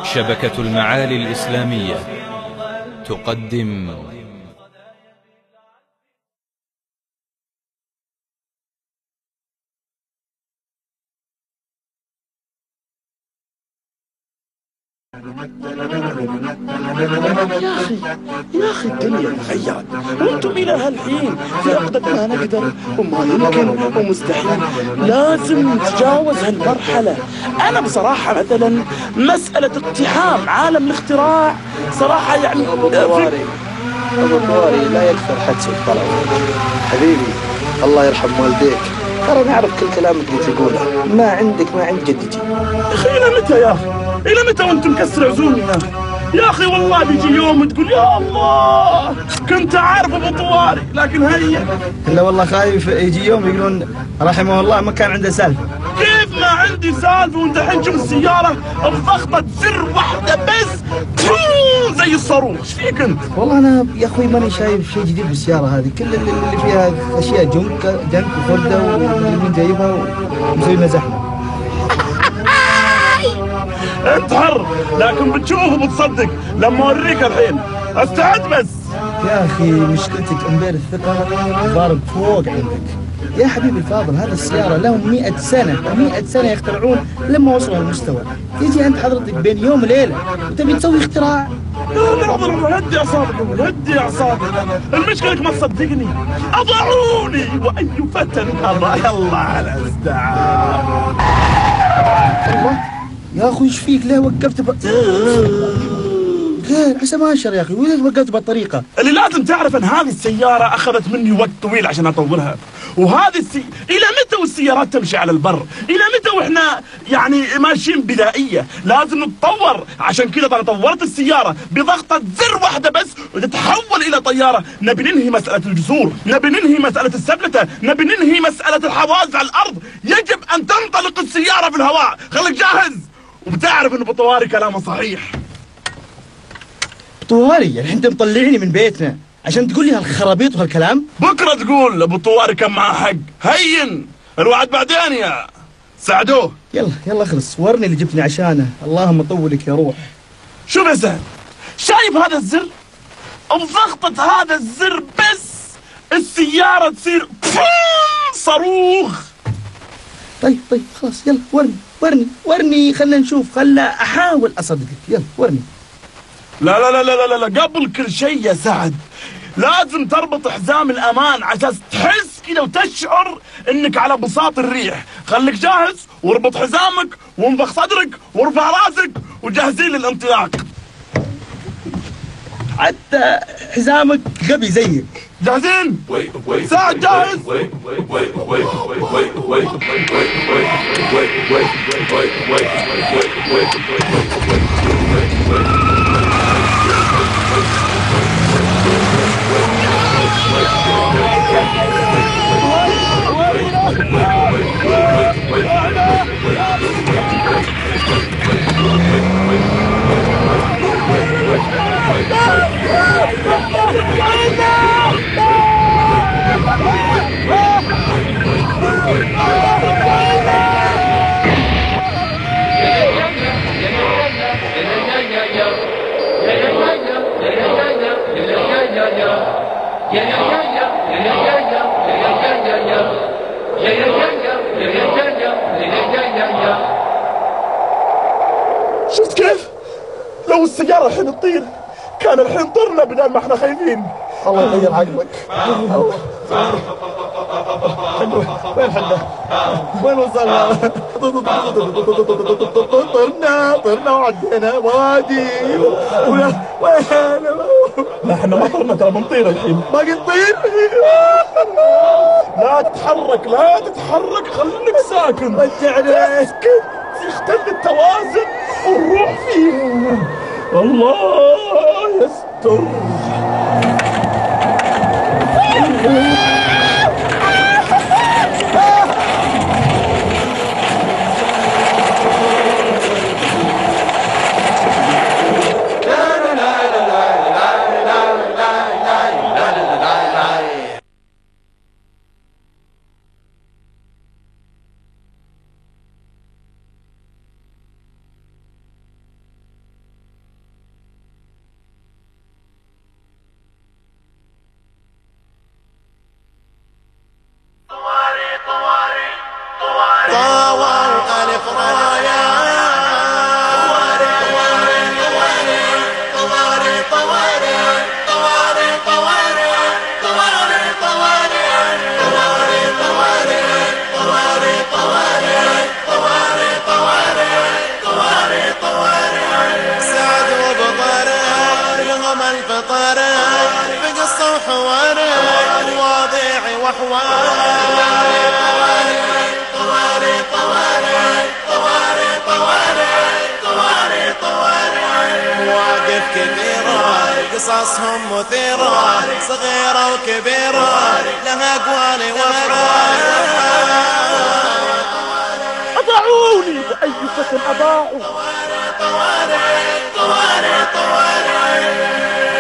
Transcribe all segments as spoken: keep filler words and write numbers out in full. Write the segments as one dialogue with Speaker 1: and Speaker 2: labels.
Speaker 1: شبكة المعالي الإسلامية تقدم
Speaker 2: يا أخي يا أخي الدنيا تغيرت، وأنتم إلى هالحين في عقدة ما نقدر وما يمكن ومستحيل. لازم نتجاوز هالمرحلة. أنا بصراحة مثلا مسألة اقتحام عالم الاختراع صراحة يعني
Speaker 3: أبو طواري أبو طواري لا يكثر حدس الطلب حبيبي، الله يرحم والديك. ترى نعرف كل كلامك اللي تقوله، ما عندك ما عند جدتي.
Speaker 2: يا أخي إلى متى يا أخي؟ إلى متى وأنتم مكسر عزومنا؟ يا أخي والله بيجي يوم تقول يا الله كنت عارف أبو طواري، لكن هيا.
Speaker 3: إلا والله خايف يجي يوم يقولون رحمه الله ما كان عنده سالفة.
Speaker 2: كيف ما عندي سالفة وأنت الحين شوف السيارة بضغطة زر واحدة بس زي الصاروخ. ايش فيك أنت؟
Speaker 3: والله أنا يا أخوي ماني شايف شيء جديد بالسيارة هذه، كل اللي فيها أشياء جنك جنك وخردة ومدري مين جايبها ومسوي لنا زحمة.
Speaker 2: انت حر، لكن بتشوف وبتصدق لما اوريك الحين. استعد بس.
Speaker 3: يا اخي مشكلتك امبير الثقة ضارب فوق عندك يا حبيبي الفاضل. هذه السيارة لهم مئة سنة مئة سنة يخترعون لما وصلوا هالمستوى، تيجي انت حضرتك بين يوم وليلة وتبي تسوي اختراع.
Speaker 2: لا لا هدي اعصابك هدي اعصابك. المشكلة انك ما تصدقني. اضعوني واي فتى اضع. يلا على استعار.
Speaker 3: الله يا اخوي ايش فيك؟ ليه وقفت ب... خير عسى ما اشر يا اخي، وليه وقفت بالطريقة؟
Speaker 2: اللي لازم تعرف ان هذه السيارة اخذت مني وقت طويل عشان اطورها، وهذه السي... الى متى والسيارات تمشي على البر؟ الى متى واحنا يعني ماشيين بدائية؟ لازم نتطور. عشان كذا انا طورت السيارة بضغطة زر واحدة بس وتتحول الى طيارة. نبي ننهي مسألة الجسور، نبي ننهي مسألة السبلتة، نبي ننهي مسألة الحواز على الارض. يجب ان تنطلق السيارة في الهواء. خليك جاهز. وبتعرف انه بطواري كلامه صحيح.
Speaker 3: طواري الحين انت مطلعني من بيتنا عشان تقول لي هالخرابيط وهالكلام؟
Speaker 2: بكره تقول ابو طواري كان معاه حق. هين الوعد بعدين يا سعدوه.
Speaker 3: يلا يلا اخلص ورني اللي جبتني عشانه. اللهم طولك يا روح.
Speaker 2: شوف يا سعد، شايف هذا الزر؟ بضغطة هذا الزر بس السيارة تصير صاروخ.
Speaker 3: طيب طيب خلاص يلا ورني ورني ورني خلنا نشوف، خلنا احاول اصدقك. يلا ورني.
Speaker 2: لا لا لا لا لا لا قبل كل شيء يا سعد لازم تربط حزام الامان عشان تحس كذا وتشعر انك على بساط الريح. خليك جاهز واربط حزامك وانفخ صدرك وارفع راسك وجاهزين للانطلاق.
Speaker 3: حتى حزامك غبي زيك.
Speaker 2: جاهزين؟ سعد جاهز؟ شفت كيف؟ لو السيارة الحين تطير كان الحين طرنا بدل ما احنا خايفين.
Speaker 3: الله يغير عقلك.
Speaker 2: وين حنا؟ وين وصلنا؟ طرنا طرنا وعدينا وادي. وين؟ احنا ما طرنا ترى بنطير الحين. باقي نطير؟ لا تتحرك لا تتحرك خليك ساكن. رجعني. اسكت يختل التوازن والروح فيها. الله يستر.
Speaker 4: وحواري مواضيعي وحواري طواري طواري طواري طواري طواري طواري مواقف كثيرة قصصهم مثيرة صغيرة وكبيرة لها أقوالي وأفعال.
Speaker 2: أضاعوني بأي فتن أضاعوا.
Speaker 4: طواري طواري طواري طواري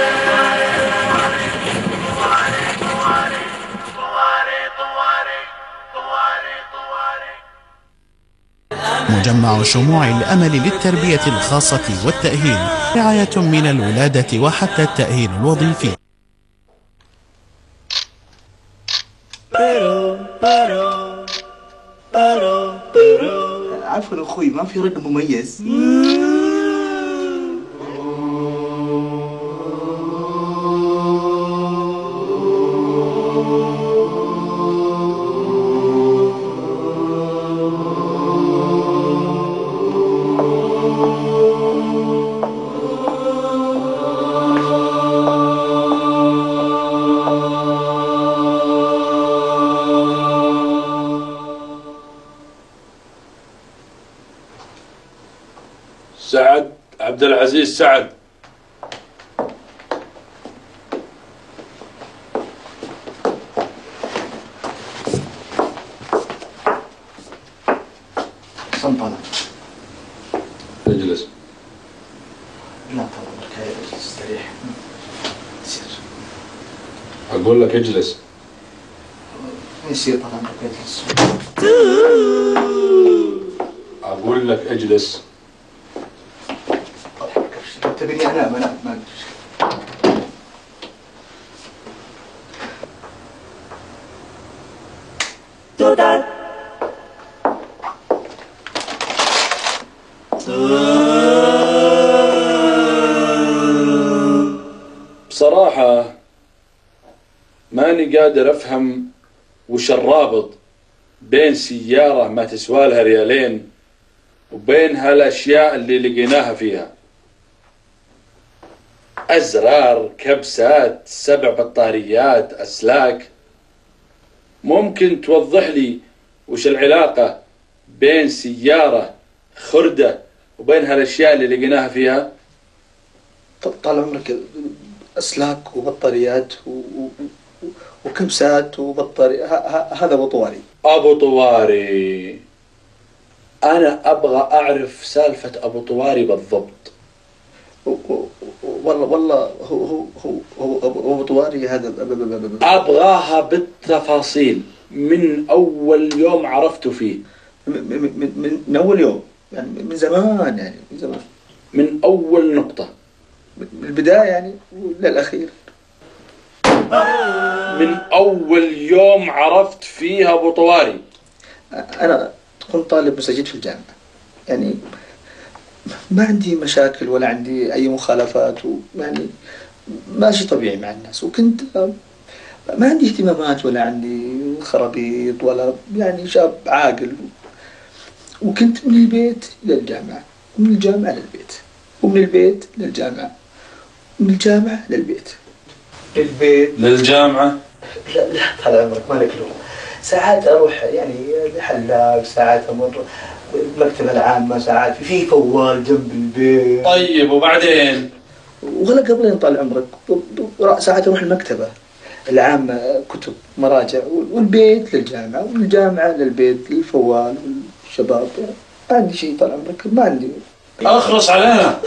Speaker 5: مجمع شموع الأمل للتربية الخاصة والتأهيل، رعاية من الولادة وحتى التأهيل الوظيفي.
Speaker 3: عفوا أخوي، ما في رقم مميز؟
Speaker 6: سعد عبد العزيز سعد.
Speaker 3: سلطنة.
Speaker 6: اجلس.
Speaker 3: لا طال عمرك، اجلس استريح. يصير.
Speaker 6: اقول لك اجلس.
Speaker 3: يصير طال عمرك اجلس.
Speaker 6: اقول لك اجلس.
Speaker 3: تبيني انام انام ما ادري.
Speaker 6: بصراحة ماني قادر افهم وش الرابط بين سيارة ما تسوى لها ريالين وبين هالاشياء اللي لقيناها فيها. أزرار، كبسات، سبع بطاريات، أسلاك. ممكن توضح لي وش العلاقة بين سيارة خردة وبين هالأشياء اللي لقيناها فيها؟
Speaker 3: طال عمرك أسلاك وبطاريات و... و... وكبسات وبطاري ه... ه... هذا أبو طواري.
Speaker 6: أبو طواري، أنا أبغى أعرف سالفة أبو طواري بالضبط.
Speaker 3: والله والله هو هو هو هو أبو طواري هذا.
Speaker 6: أبغاها بالتفاصيل من أول يوم عرفته فيه.
Speaker 3: من, من, من أول يوم يعني من زمان يعني من زمان.
Speaker 6: من أول نقطة.
Speaker 3: من البداية يعني للأخير.
Speaker 6: من أول يوم عرفت فيها أبو طواري.
Speaker 3: أنا كنت طالب مسجد في الجامعة يعني ما عندي مشاكل ولا عندي أي مخالفات ويعني ماشي طبيعي مع الناس، وكنت ما عندي اهتمامات ولا عندي خرابيط ولا يعني شاب عاقل، وكنت من البيت للجامعة ومن الجامعة للبيت ومن البيت للجامعة ومن الجامعة للبيت للبيت
Speaker 6: للجامعة.
Speaker 3: لا لا طال عمرك مالك له. ساعات أروح يعني لحلاق، ساعات أمر المكتبة العامة، ساعات في فوال جنب البيت.
Speaker 6: طيب وبعدين؟
Speaker 3: ولا قبلين طال عمرك ساعات أروح المكتبة العامة، كتب مراجع، والبيت للجامعة والجامعة للبيت للفوال والشباب. ما عندي شيء طال عمرك، ما عندي.
Speaker 6: أخلص علينا.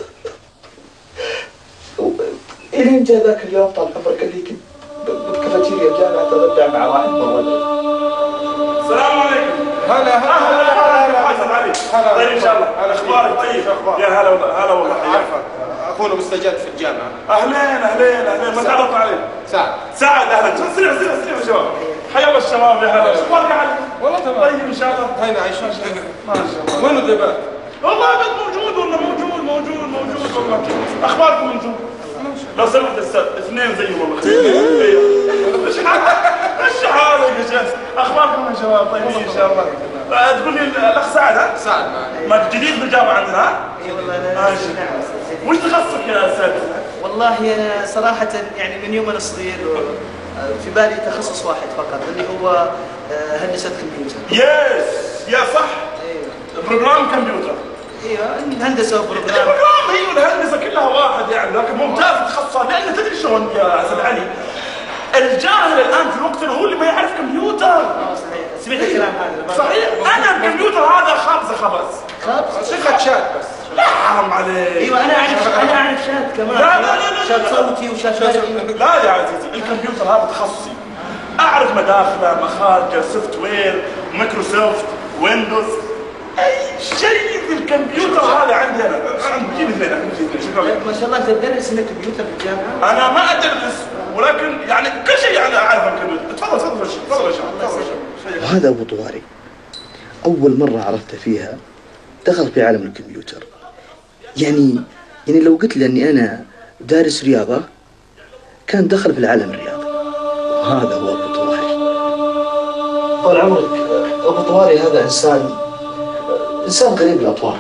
Speaker 3: إلين جاء ذاك اليوم طال عمرك اللي كنت بكافيتيريا الجامعة أتغدى مع واحد مرة.
Speaker 2: السلام عليكم.
Speaker 7: هلا هلا هلا
Speaker 2: حسن علي. طيب ان شاء الله. اخبارك طيب؟ يا هلا والله. هلا والله.
Speaker 7: عارفه اخونا مستجد في الجامعه.
Speaker 2: اهلين اهلين اهلين. ما تعرفنا عليه؟
Speaker 7: سعد.
Speaker 2: سعد اهلا. سريع سريع سريع يا شباب. حيا الله الشباب. يا هلا. اخبارك يا علي؟
Speaker 7: والله تمام.
Speaker 2: طيب ان شاء الله.
Speaker 7: هينا عايشين.
Speaker 2: ما شاء الله.
Speaker 7: وين الدبات؟
Speaker 2: والله ابد موجود والله موجود موجود موجود والله. اخباركم انتم؟ لو سمحت استاذ اثنين زيهم والله. ايش ايش حالك يا شيخ؟ اخباركم يا شباب طيبين ان شاء الله. تقول لي الاخ سعد ها؟
Speaker 7: سعد معي.
Speaker 2: ما جديد بالجامعه عندنا ها؟
Speaker 3: اي والله
Speaker 2: ماشي. وش تخصصك يا استاذ؟
Speaker 3: والله والله أنا صراحة يعني من يوم أنا صغير في بالي تخصص واحد فقط اللي هو هندسة كمبيوتر.
Speaker 2: يس يا صح.
Speaker 3: ايوه.
Speaker 2: بروجرام كمبيوتر.
Speaker 3: ايوه هندسة وبروجرام.
Speaker 2: البروجرام هي الهندسة كلها واحد يعني، لكن ممتاز تخصصها لأن تدري شلون يا أستاذ علي؟ الجاهل الآن في وقتنا هو اللي ما يعرف كمبيوتر.
Speaker 3: اه صحيح. سمعت الكلام هذا.
Speaker 2: صحيح. أنا الكمبيوتر هذا خابزة خبز.
Speaker 3: خابز؟
Speaker 7: شغل شات بس.
Speaker 2: لا حرام عليك.
Speaker 3: ايوه انا اعرف انا اعرف شات كمان.
Speaker 2: لا لا لا لا
Speaker 3: شات صوتي وشات مرئي.
Speaker 2: لا يا عزيزي الكمبيوتر هذا تخصصي. اعرف مداخله، مخارجه، سوفت وير، مايكروسوفت، ويندوز، اي شيء في الكمبيوتر هذا عندي انا. جيب اثنين جيب اثنين شكرا.
Speaker 3: ما شاء الله تدرس انك كمبيوتر في الجامعه؟
Speaker 2: انا ما ادرس ولكن يعني كل شيء انا اعرف عن الكمبيوتر. تفضل تفضل تفضل يا شباب.
Speaker 8: وهذا ابو طواري اول مره عرفت فيها دخل في عالم الكمبيوتر. يعني يعني لو قلت له اني انا دارس رياضه كان دخل في العالم الرياضي. وهذا هو ابو طواري. طال عمرك ابو طواري هذا انسان انسان غريب الاطوار.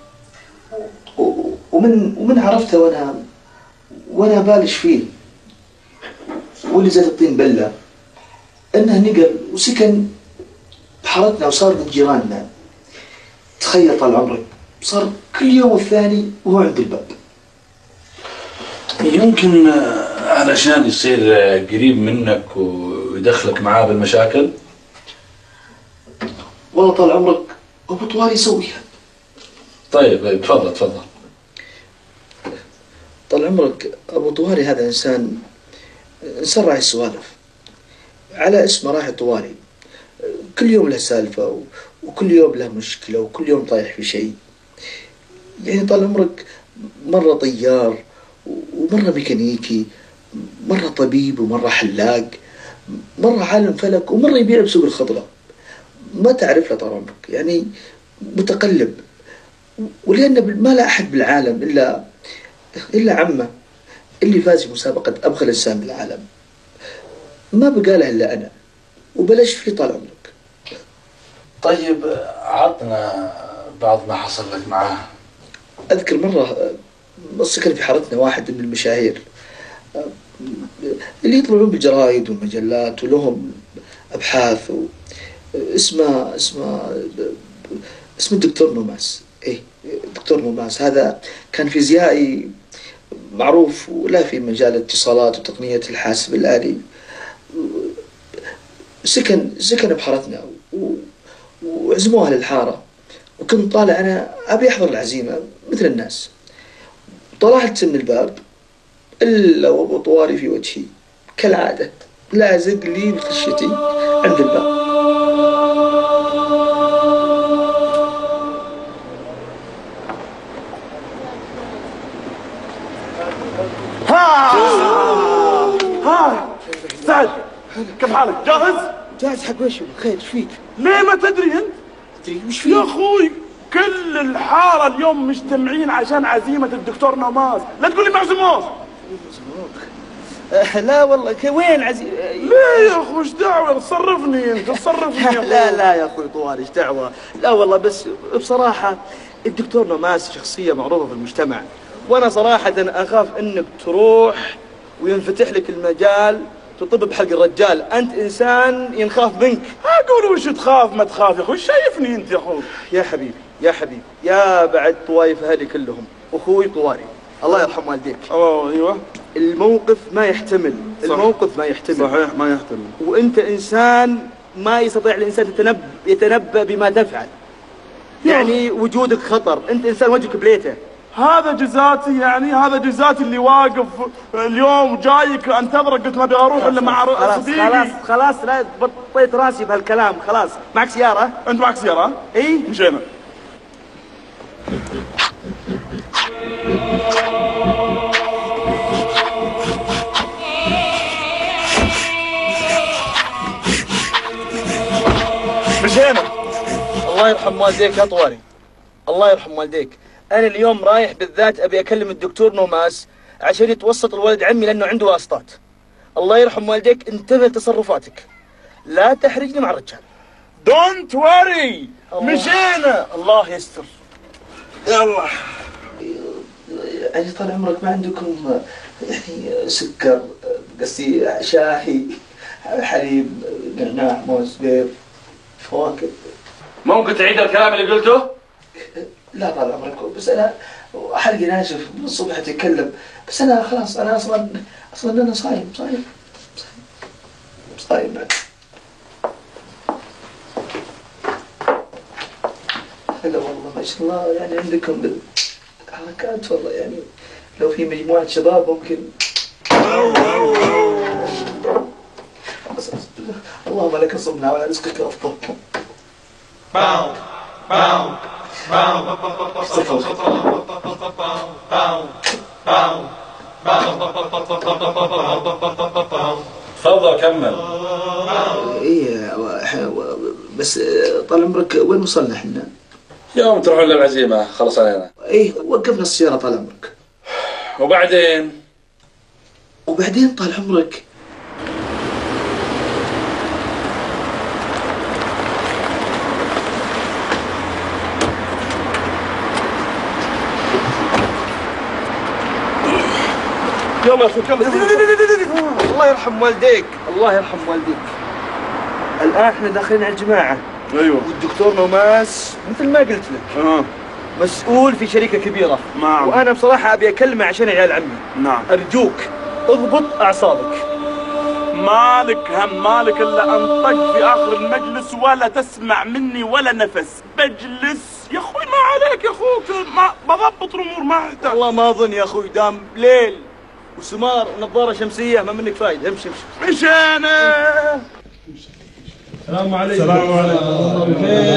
Speaker 8: ومن ومن عرفته وانا وانا بالش فيه واللي زاد الطين بله انه نقل وسكن بحارتنا وصار من جيراننا. تخيل طال عمرك صار كل يوم والثاني وهو عند الباب.
Speaker 6: يمكن علشان يصير قريب منك ويدخلك معاه بالمشاكل.
Speaker 8: والله طال عمرك ابو طواري يسويها.
Speaker 6: طيب تفضل تفضل.
Speaker 8: طال عمرك ابو طواري هذا انسان انسان راعي السوالف. على اسمه راعي طواري. كل يوم له سالفه وكل يوم له مشكله وكل يوم طايح في شيء. يعني طال عمرك مره طيار ومره ميكانيكي، مره طبيب ومره حلاق، مره عالم فلك ومره يبيع بسوق الخضره. ما تعرف له طال عمرك يعني متقلب. ولأن ما لا أحد بالعالم إلا إلا عمه اللي فاز في مسابقة أبخل إنسان بالعالم. ما بقى له إلا أنا وبلاش فيه طال عمرك.
Speaker 6: طيب عطنا بعض ما حصل لك معاه.
Speaker 8: أذكر مرة سكن في حارتنا واحد من المشاهير اللي يطلعون بالجرايد والمجلات ولهم أبحاث و... اسمه اسمه اسمه الدكتور نوماس. إيه دكتور نوماس هذا كان فيزيائي معروف ولا في مجال الاتصالات وتقنية الحاسب الآلي. سكن سكن بحارتنا وعزموه للحارة وكنت طالع أنا أبي أحضر العزيمة مثل الناس. طلعت من الباب إلا وأبو طواري في وجهي كالعادة لازق لي بخشتي عند الباب.
Speaker 2: ها سعد كيف حالك؟ جاهز؟
Speaker 3: جاهز حق وش؟ خير ايش فيك؟
Speaker 2: ليه ما تدري انت؟
Speaker 3: تدري وش فيك؟
Speaker 2: يا اخوي كل الحاره اليوم مجتمعين عشان عزيمه الدكتور نوماس، لا تقول لي معزوموك.
Speaker 3: أه لا والله وين عزيز؟
Speaker 2: ليه يا اخوي ايش دعوه؟ تصرفني انت تصرفني يا اخوي.
Speaker 3: لا لا يا اخوي طواري ايش دعوه؟ لا والله بس بصراحه الدكتور نوماس شخصيه معروفه في المجتمع، وانا صراحه اخاف انك تروح وينفتح لك المجال تطب بحلق الرجال. انت انسان ينخاف منك.
Speaker 2: اقول وش تخاف ما تخاف يا اخوي، شايفني انت يا اخوي.
Speaker 3: يا حبيبي يا حبيبي يا بعد طوايف اهلي كلهم اخوي طواري الله يرحم والديك.
Speaker 2: اوه ايوه
Speaker 3: الموقف ما يحتمل. صح. الموقف ما يحتمل.
Speaker 2: صحيح ما يحتمل.
Speaker 3: وانت انسان ما يستطيع الانسان يتنبأ يتنبأ بما تفعل. يعني وجودك خطر، انت انسان وجهك بليته.
Speaker 2: هذا جزاتي يعني هذا جزاتي اللي واقف اليوم جايك انتظرك قلت ما ابي اروح الا مع صديقي.
Speaker 3: خلاص خلاص لا بطيت راسي بهالكلام. خلاص معك سيارة؟
Speaker 2: انت معك سيارة؟
Speaker 3: اي
Speaker 2: مشينا. مشينا.
Speaker 3: الله يرحم والديك يا طواري الله يرحم والديك. أنا اليوم رايح بالذات أبي أكلم الدكتور نوماس عشان يتوسط الولد عمي لأنه عنده واسطات. الله يرحم والديك انتبه لتصرفاتك لا تحرجني مع الرجال.
Speaker 2: دونت وري. مشينا.
Speaker 3: الله يستر.
Speaker 2: يلا
Speaker 8: يعني طال عمرك ما عندكم يعني سكر، قصدي شاهي، حليب، نعناع، موز، بيض، فواكه.
Speaker 9: ممكن تعيد الكلام اللي قلته؟
Speaker 8: لا طال عمرك، بس انا حلقي ناشف من الصبح اتكلم، بس انا خلاص انا اصلا اصلا انا صايم صايم صايم بعد. هلا والله ما شاء الله، يعني عندكم حركات والله، يعني لو في مجموعة شباب ممكن. اللهم لك صبنا وعلى رزقك افضل. باو باو باو
Speaker 9: تفضل كمل.
Speaker 8: ايه بس طال عمرك وين وصلنا احنا؟
Speaker 9: يوم تروحون للعزيمة خلص علينا.
Speaker 8: ايه وقفنا السيارة طال عمرك.
Speaker 9: وبعدين؟
Speaker 8: وبعدين طال عمرك
Speaker 7: يلا يا اخوك يلا. الله يرحم والديك، الله يرحم والديك. الان احنا داخلين على الجماعه.
Speaker 2: ايوه.
Speaker 7: والدكتور نوماس مثل ما قلت لك
Speaker 2: اه
Speaker 7: مسؤول في شركه كبيره.
Speaker 2: نعم.
Speaker 7: وانا بصراحه ابي اكلمه عشان عيال عمي.
Speaker 2: نعم.
Speaker 7: ارجوك اضبط اعصابك.
Speaker 2: مالك هم مالك الا انطق في اخر المجلس ولا تسمع مني ولا نفس. بجلس يا اخوي، ما عليك يا اخوك، ما بضبط الامور ما احتاج.
Speaker 7: والله ما اظن يا اخوي، دام ليل وسمار ونظاره شمسيه ما منك فايده. امشي امشي.
Speaker 2: مشينا.
Speaker 7: السلام عليكم.
Speaker 2: السلام عليكم.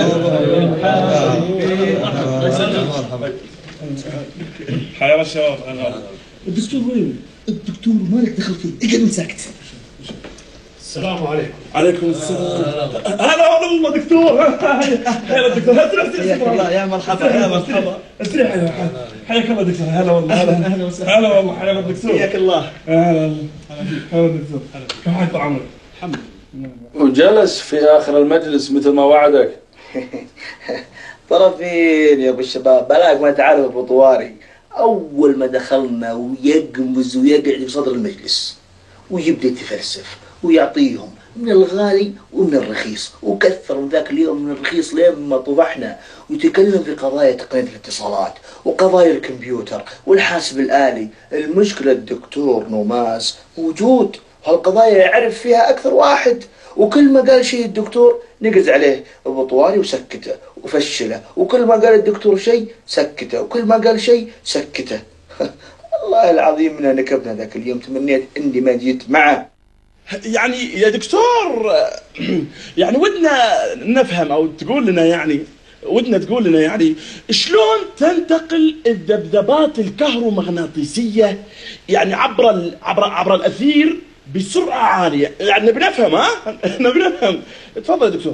Speaker 2: حيا الشباب.
Speaker 3: الدكتور وين؟ الدكتور مالك دخل فيه، اقعد ساكت.
Speaker 2: السلام عليكم. عليكم السلام. هلا والله دكتور. هلا دكتور.
Speaker 3: حياك الله. يا مرحبا يا مرحبا.
Speaker 2: استريح. حياك الله دكتور. هلا والله.
Speaker 3: اهلا وسهلا.
Speaker 2: هلا والله. حياك الدكتور.
Speaker 3: حياك الله.
Speaker 2: هلا هلا دكتور. كيف حالك طال عمرك؟
Speaker 3: الحمد لله.
Speaker 9: وجلس في آخر المجلس مثل ما وعدك.
Speaker 8: طرفين يا ابو الشباب، بلاك ما تعرف ابو طواري. اول ما دخلنا ويقمز ويقعد في صدر المجلس ويبدا يتفلسف ويعطيهم من الغالي ومن الرخيص، وكثر من ذاك اليوم من الرخيص لين ما طفحنا، ويتكلم في قضايا تقنية الاتصالات وقضايا الكمبيوتر والحاسب الآلي. المشكلة الدكتور نوماس موجود، هالقضايا يعرف فيها أكثر واحد، وكل ما قال شيء الدكتور نقز عليه ابو طواري وسكته وفشله، وكل ما قال الدكتور شيء سكته، وكل ما قال شيء سكته. الله العظيم من نكبنا ذاك اليوم، تمنيت اني ما جيت معه.
Speaker 2: يعني يا دكتور يعني ودنا نفهم او تقول لنا، يعني ودنا تقول لنا يعني شلون تنتقل الذبذبات الكهرومغناطيسية يعني عبر ال... عبر عبر الاثير بسرعة عالية. يعني بنفهم. ها نبي نفهم. تفضل يا دكتور.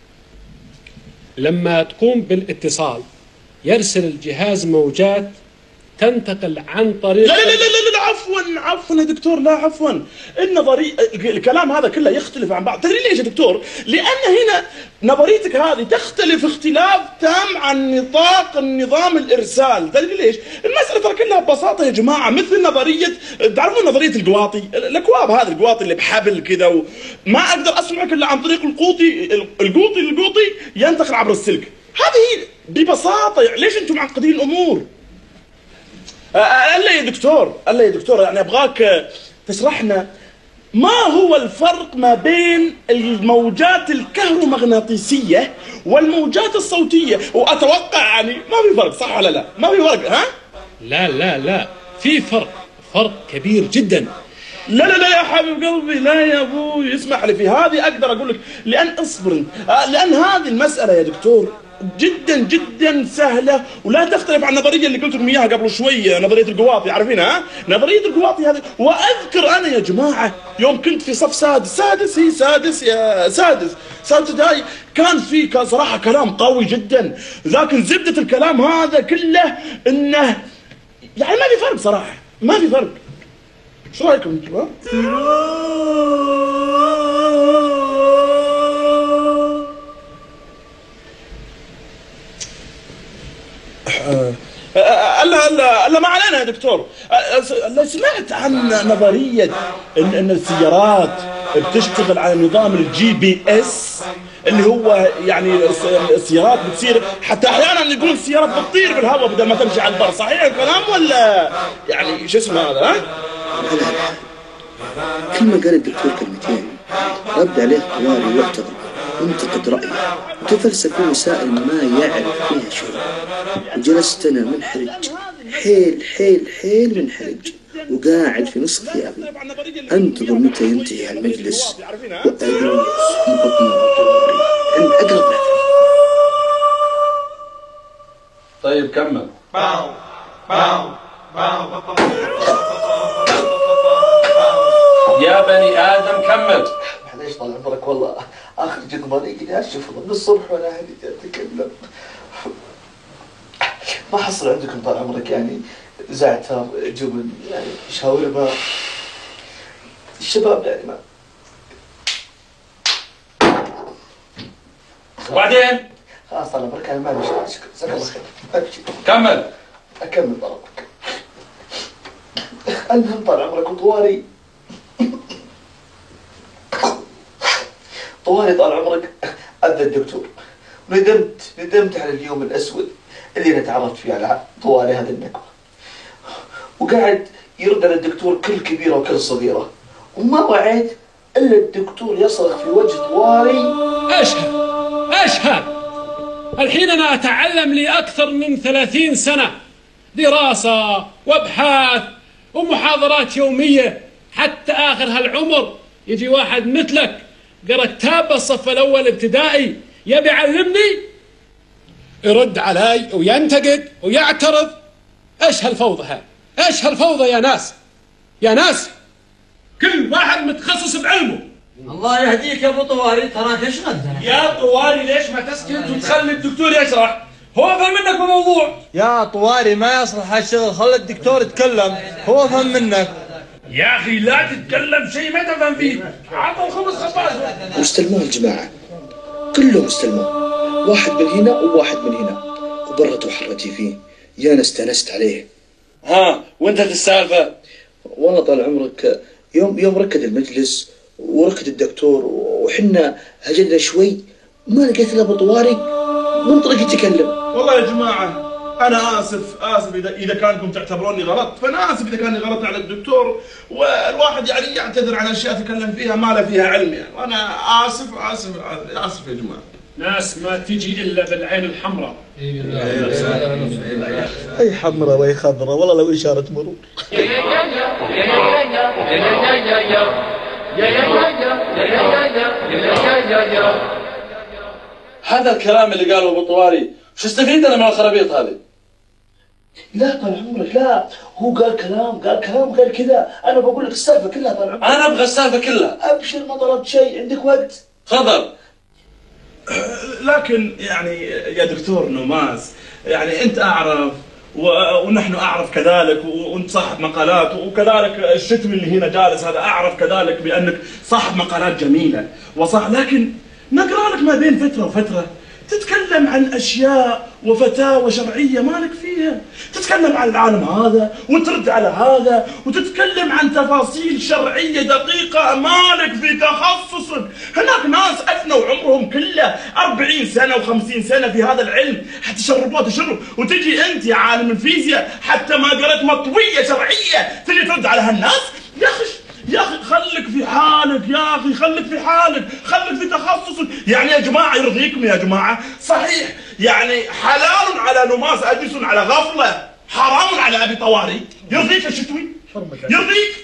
Speaker 10: لما تقوم بالاتصال يرسل الجهاز موجات تنتقل عن طريق.
Speaker 2: لا لا لا لا, لا عفوا عفوا يا دكتور، لا عفوا. النظري الكلام هذا كله يختلف عن بعض. تدري ليش يا دكتور؟ لأن هنا نظريتك هذه تختلف اختلاف تام عن نطاق النظام الإرسال. تدري ليش؟ المسألة ترى كلها ببساطة يا جماعة، مثل نظرية، تعرفون نظرية القواطي، الأكواب هذه القواطي اللي بحبل كذا، وما أقدر أسمعك إلا عن طريق القوطي، القوطي القوطي ينتقل عبر السلك. هذه ببساطة. ليش أنتم معقدين الأمور؟ ألا يا دكتور، ألا يا دكتور، يعني أبغاك تشرحنا ما هو الفرق ما بين الموجات الكهرومغناطيسية والموجات الصوتية. وأتوقع يعني ما في فرق، صح ولا لا؟ ما في فرق. ها؟
Speaker 10: لا لا لا في فرق، فرق كبير جدا.
Speaker 2: لا لا لا يا حبيب قلبي، لا يا ابوي، اسمح لي في هذه اقدر اقول لك، لان اصبر، لان هذه المسألة يا دكتور جدا جدا سهلة ولا تختلف عن النظرية اللي قلت لكم اياها قبل شوية، نظرية القواطي، عارفينها؟ نظرية القواطي هذه. واذكر انا يا جماعة يوم كنت في صف سادس، سادس هي سادس يا سادس، سادس ابتدائي، كان في كان صراحة كلام قوي جدا، لكن زبدة الكلام هذا كله انه يعني ما في فرق صراحة، ما في فرق. شو رايكم انتم؟ الا الا الا لا ما علينا يا دكتور. لا سمعت عن نظرية ان ان السيارات بتشتغل على نظام الجي بي اس اللي هو يعني السيارات بتصير حتى احيانا يقولون السيارات بتطير بالهواء بدل ما تمشي على البر، صحيح الكلام ولا يعني شو اسمه هذا؟ ها؟
Speaker 8: كل ما قال الدكتور كلمتين رد عليه طوالي واعتذر وانتقد رأيه وتفلسف في مسائل ما يعرف فيها شيء، وجلست أنا منحرج حيل حيل حيل منحرج وقاعد في نص ثيابي أنتظر متى ينتهي المجلس وأدوس في بطن طوالي عند أقرب نفر.
Speaker 9: طيب كمل.
Speaker 4: باو باو باو
Speaker 9: يا بني آدم كمل.
Speaker 8: معليش طال عمرك والله آخر جذبة يجيني أشوفه من الصبح وأنا هني أتكلم. ما حصل عندكم طال عمرك يعني زعتر جبن يعني شاورما الشباب يعني ما.
Speaker 9: وبعدين؟
Speaker 8: خلاص طال عمرك أنا ما أبي شيء، شكرا جزاك الله خير. أبشر.
Speaker 9: كمل.
Speaker 8: أكمل طال عمرك. المهم طال عمرك وطوالي طوالي طال عمرك أذى الدكتور وندمت ندمت على اليوم الأسود اللي أنا تعرفت فيه على طوالي هذا النكبة، وقاعد يرد على الدكتور كل كبيرة وكل صغيرة، وما وعيت إلا الدكتور يصرخ في وجه طوالي.
Speaker 10: أشهد أشهد الحين أنا أتعلم لي أكثر من ثلاثين سنة دراسة وابحاث ومحاضرات يومية، حتى آخر هالعمر يجي واحد مثلك قرأ كتاب بالصف الأول ابتدائي يبي يعلمني يرد علي وينتقد ويعترض. ايش هالفوضى هاي؟ ايش هالفوضى يا ناس؟ يا ناس كل واحد متخصص بعلمه.
Speaker 11: الله يهديك يا ابو طوالي تراك ايش غدنا.
Speaker 7: يا طوالي ليش ما تسكت وتخلي الدكتور يشرح؟ هو افهم منك بالموضوع.
Speaker 11: يا طوالي ما يصلح هالشغل، خلي الدكتور يتكلم، هو افهم منك.
Speaker 7: يا اخي لا تتكلم شيء ما تفهم فيه، عطوا الخبز خباز.
Speaker 8: واستلموه الجماعة كلهم استلموه، واحد من هنا وواحد من هنا، وبرت وحرتي فيه يا انا استانست عليه.
Speaker 9: ها وانتهت السالفة؟
Speaker 8: والله طال عمرك يوم يوم ركد المجلس وركد الدكتور وحنا هجلنا شوي ما لقيت الا ابو طواري منطلق يتكلم.
Speaker 2: والله يا جماعة أنا آسف آسف إذا إذا كانكم تعتبروني غلط، فأنا آسف إذا كان غلط على الدكتور، والواحد يعني يعتذر عن أشياء تكلم فيها ما له فيها علم يعني، وأنا آسف آسف آسف يا جماعة.
Speaker 10: ناس ما تجي إلا بالعين الحمراء.
Speaker 3: أي حمراء وأي خضراء والله لو إشارة مرور.
Speaker 9: هذا الكلام اللي قاله ابو طوالي شو استفيد انا من الخرابيط هذه؟
Speaker 8: لا طال عمرك لا، هو قال كلام قال كلام قال كذا، انا بقول لك السالفه كلها طال عمرك.
Speaker 9: انا ابغى السالفه كلها.
Speaker 8: ابشر ما طلبت شيء، عندك وقت؟
Speaker 9: تفضل.
Speaker 2: لكن يعني يا دكتور نوماس يعني انت اعرف ونحن اعرف كذلك، وانت صاحب مقالات، وكذلك الشتم اللي هنا جالس هذا اعرف كذلك بانك صاحب مقالات جميله وصح، لكن نقرا لك ما بين فتره وفتره تتكلم عن اشياء وفتاوى شرعيه مالك فيها، تتكلم عن العالم هذا وترد على هذا، وتتكلم عن تفاصيل شرعيه دقيقه مالك في تخصصك. هناك ناس افنوا عمرهم كله أربعين سنه وخمسين سنه في هذا العلم حتى شربوه تشرب، وتجي انت يا عالم الفيزياء حتى ما قرأت مطويه شرعيه تجي ترد على هالناس. يا اخي يا اخي خليك في حالك، يا اخي خليك في حالك، خليك في تخصصك. يعني يا جماعه يرضيكم يا جماعه؟ صحيح يعني حلال على نماس اجلس على غفله، حرام على ابي طواري. يرضيك يا شتوي؟ يرضيك؟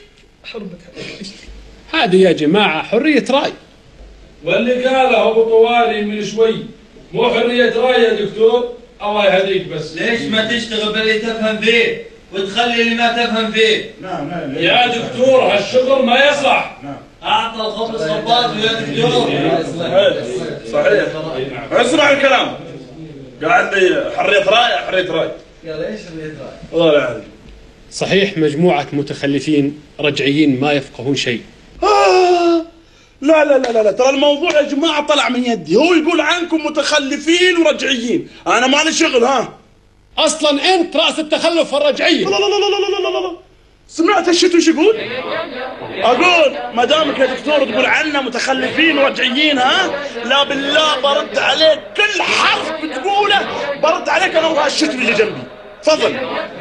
Speaker 10: هذه يا جماعه حريه راي.
Speaker 9: واللي قاله ابو طوالي من شوي مو حريه راي يا دكتور، الله يهديك. بس
Speaker 11: ليش ما تشتغل باللي تفهم فيه وتخلي اللي ما تفهم فيه؟
Speaker 2: نعم نعم
Speaker 9: يا دكتور هالشغل ما يصلح.
Speaker 2: نعم
Speaker 11: اعطى الخبز خباز يا دكتور.
Speaker 2: صحيح صحيح. اسمع الكلام، قاعد لي حريه راي حريه راي.
Speaker 11: قال ايش حريه راي؟
Speaker 2: والله العظيم
Speaker 10: صحيح مجموعه متخلفين رجعيين ما يفقهون شيء.
Speaker 2: آه لا لا لا لا ترى الموضوع يا جماعه طلع من يدي، هو يقول عنكم متخلفين ورجعيين، انا مالي شغل. ها
Speaker 10: اصلا انت راس التخلف والرجعيه.
Speaker 2: لا لا لا لا لا لا لا، سمعت الشتو وش يقول؟ اقول ما دامك يا دكتور تقول عنا متخلفين ورجعيين، ها؟ لا بالله برد عليك كل حرف بتقوله برد عليك انا وها الشتو اللي جنبي. تفضل.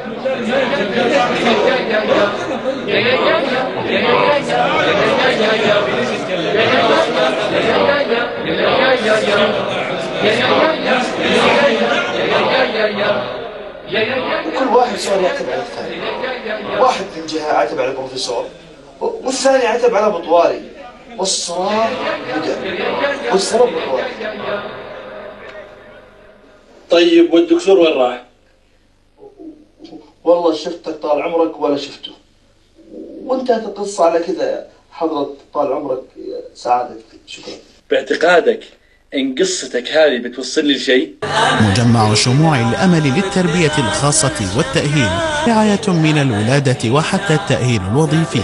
Speaker 8: وكل واحد صار يعتب على الثاني. واحد من جهة عتب على البروفيسور والثاني عتب على بطواري، والصراع بدأ والصراع بطواري.
Speaker 6: طيب والدكتور وين راح؟
Speaker 8: والله شفتك طال عمرك ولا شفته، وانتهت القصة على كذا حضرة طال عمرك سعادتك. شكرا.
Speaker 6: باعتقادك إن قصتك هذه بتوصل لي لشيء؟
Speaker 5: مجمع شموع الأمل للتربية الخاصة والتأهيل، رعاية من الولادة وحتى التأهيل الوظيفي.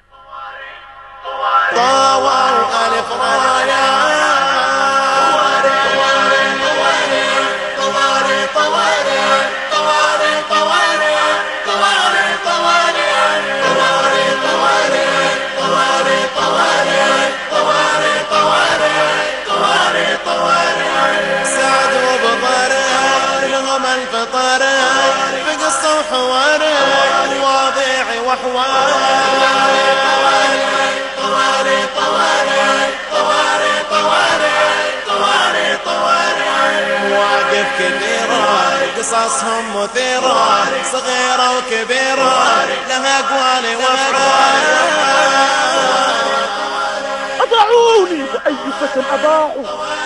Speaker 12: مواقف كثيرة قصصهم مثيرة، صغيرة وكبيرة لها أقوال وأفعال.
Speaker 2: أضاعوني وأي فتى أضاعوا